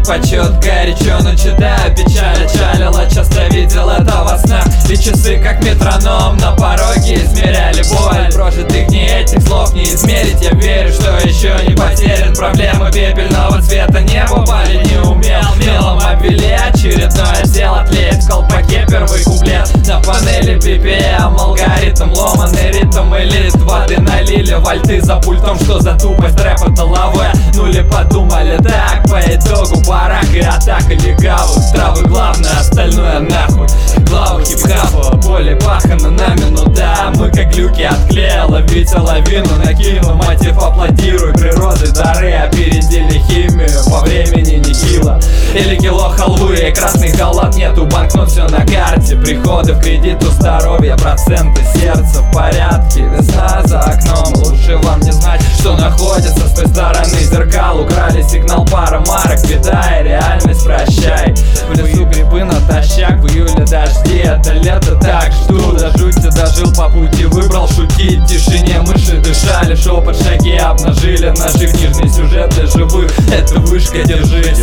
почет, горячо, но читаю печаль. Чалила, часто видел это во снах. И часы, как метроном, на пороге измеряли боль. Прожитых дней этих слов не измерить. Я верю, что еще не потерян. Проблемы пепельного цвета небо пали не умел. Мелом обвели очередное дело. Тлеет в колпаке первый куплет. На панели BPM алгоритм, ломаный ритм и лист воды налили. Вольты за пультом, что за тупость рэпа толовая. Ну ли подумали так, по итогу барак и атака легавых. Травы главное, остальное нахуй. Глава хип-хапа, поле пахано нами, ну да. Мы как глюки отклея, ловите лавину, накину мотив, аплодируй. Природы дары опередили химию, по времени нехило. Или кило халвы и красных халат, нету банкнот, все на карте. Приходы в кредит у здоровья, проценты сердца в порядке. Весна за окном, лучше вам не знать, что находится с той стороны зеркал. Украли сигнал, пара марок, беда и реальность, прощай. В лесу грибы натощак, в июле дожди, это лето так жду. До жути дожил по пути, выбрал шутить. В тишине мыши дышали, шепот, шаги обнажили наши книжный сюжет для живых. Это вышка, держись.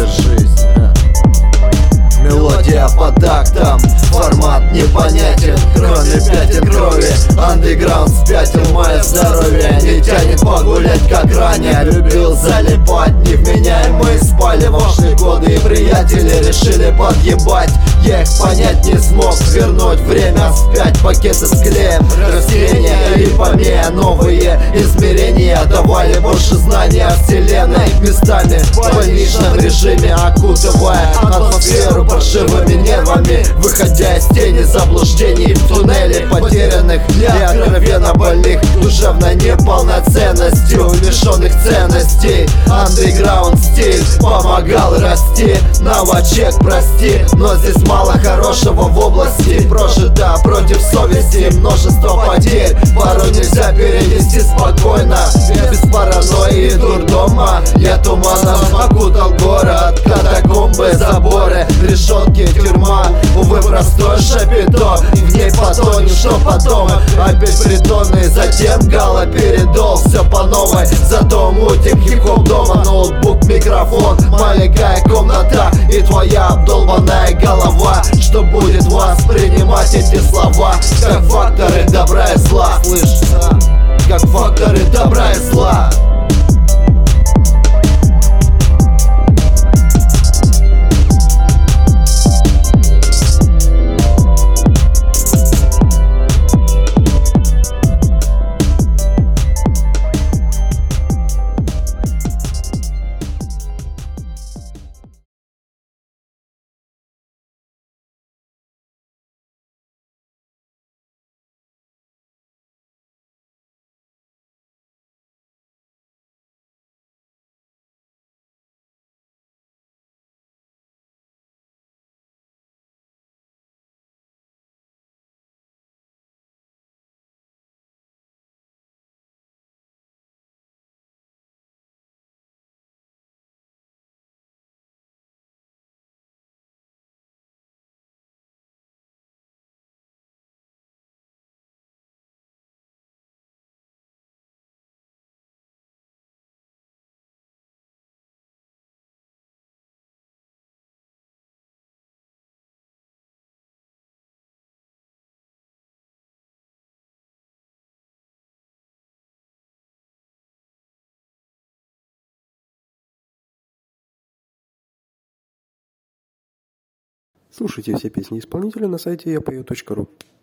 Мелодия по тактам, формат непонятен, кроме пятен крови. Андеграунд спятил, мое здоровье не тянет погулять, как ранее. Любил залипать, невменяемые спали ваши годы, и приятели решили подъебать. Я их понять не смог, вернуть время вспять. Пакеты с клеем, растения и помея, новые измерения давали больше знания о вселенной. Местами в больничном режиме, окутывая атмосферу паршивыми нервами, выходя из тени заблуждений в туннеле потерянных и откровенно больных душевной неполноценностью, лишенных ценностей. Андеграунд стиль помогал расти, новачек, прости, но здесь мало хорошего в области. Прожито против совести, множество потерь, порой нельзя перенести спокойно, без паранойи и дурдома. Я туманом окутал город, катакомбы, заборы, решетки, тюрьма. Увы, простой шапито, в ней потонем, что потом опять притоны, затем гала передол. Все по новой, зато мутим хип-хоп дома. Ноутбук, микрофон, маленькая комната и твоя обдолбанная голова, что будет воспринимать эти слова как факторы добра и зла. Слышь, как факторы добра и зла. Слушайте все песни исполнителя на сайте yapeo.ru.